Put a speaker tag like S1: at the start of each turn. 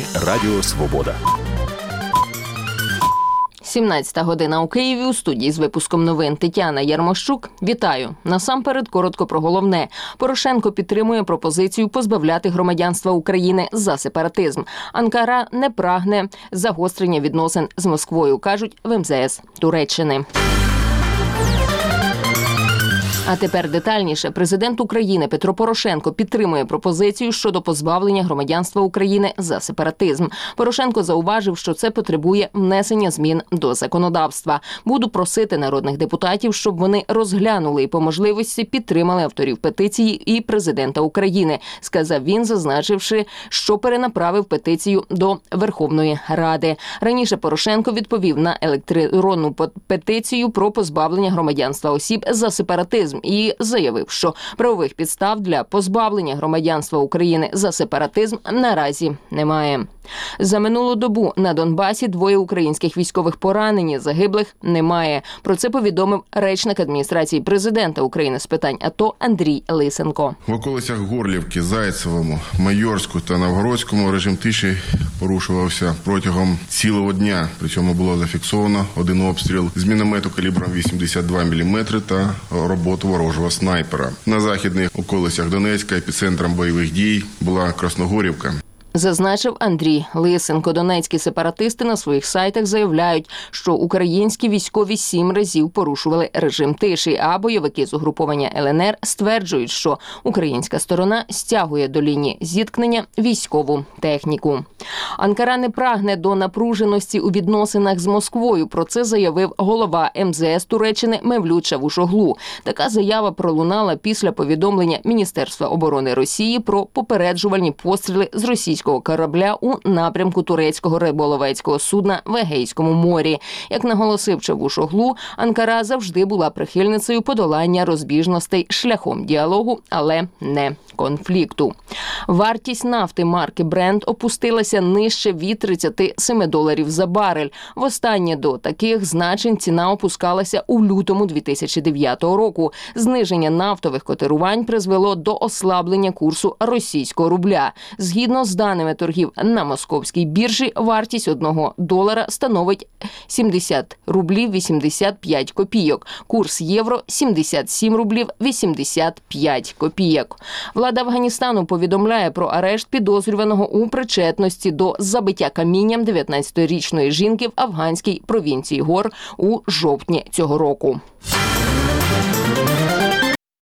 S1: ефірі Радіо Свобода.
S2: 17 година у Києві, у студії з випуском новин Тетяна Ярмощук. Вітаю. Насамперед коротко про головне. Порошенко підтримує пропозицію позбавляти громадянства України за сепаратизм. Анкара не прагне загострення відносин з Москвою, кажуть в МЗС Туреччини. А тепер детальніше. Президент України Петро Порошенко підтримує пропозицію щодо позбавлення громадянства України за сепаратизм. Порошенко зауважив, що це потребує внесення змін до законодавства. Буду просити народних депутатів, щоб вони розглянули і по можливості підтримали авторів петиції і президента України, сказав він, зазначивши, що перенаправив петицію до Верховної Ради. Раніше Порошенко відповів на електронну петицію про позбавлення громадянства осіб за сепаратизм і заявив, що правових підстав для позбавлення громадянства України за сепаратизм наразі немає. За минулу добу на Донбасі 2 українських військових поранені, загиблих немає. Про це повідомив речник адміністрації президента України з питань АТО Андрій Лисенко.
S3: В околицях Горлівки, Зайцевому, Майорську та Новгородському режим тиші порушувався протягом цілого дня. При цьому було зафіксовано 1 обстріл з міномету калібром 82 мм та роботу ворожого снайпера. На західних околицях Донецька епіцентром бойових дій була Красногорівка.
S2: Зазначив Андрій Лисенко. Донецькі сепаратисти на своїх сайтах заявляють, що українські військові 7 разів порушували режим тиші, а бойовики з угруповання ЛНР стверджують, що українська сторона стягує до лінії зіткнення військову техніку. Анкара не прагне до напруженості у відносинах з Москвою. Про це заявив голова МЗС Туреччини Мевлют Чавушоглу. Така заява пролунала після повідомлення Міністерства оборони Росії про попереджувальні постріли з російського корабля у напрямку турецького риболовецького судна в Егейському морі. Як наголосив Чавушоглу, Анкара завжди була прихильницею подолання розбіжностей шляхом діалогу, але не конфлікту. Вартість нафти марки Brent опустилася нижче від $37 за барель. Востаннє до таких значень ціна опускалася у лютому 2009 року. Зниження нафтових котирувань призвело до ослаблення курсу російського рубля. Згідно з даними торгів на московській біржі, вартість $1 становить 70 рублів 85 копійок. Курс євро – 77 рублів 85 копійок. Влада Афганістану повідомляє про арешт підозрюваного у причетності до забиття камінням 19-річної жінки в афганській провінції Гор у жовтні цього року.